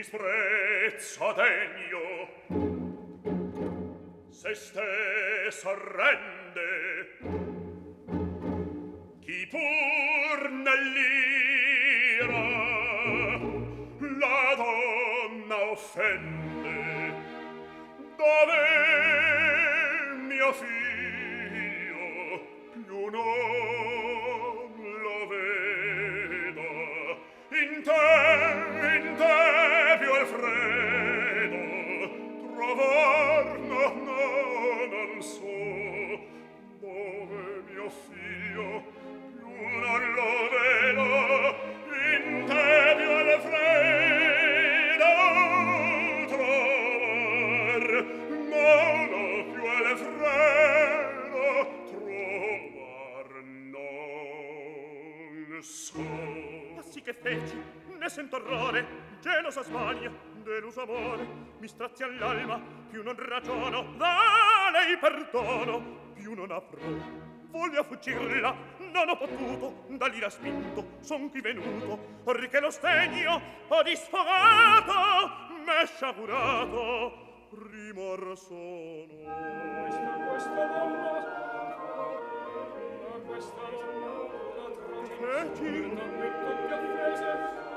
disprezzo degno, se stesso arrende, chi pur nell'ira la donna offende. Dove mio figlio più non lo veda, in te più Alfredo trovar non so. Dove mio figlio più non lo veda, in te più Alfredo trovar più Alfredo trovar non so. Ma sì che feci, ne sento orrore, gelosa smania, deluso amore, mi strazia l'alma, più non ragiono, da lei perdono, più non avrò. Voglio fuggirla, non ho potuto, da lì la spinto, son qui venuto, or che lo stegno ho disfogato, m'è sciagurato, rimor sono. Questa donna la Feci? non metto più offese,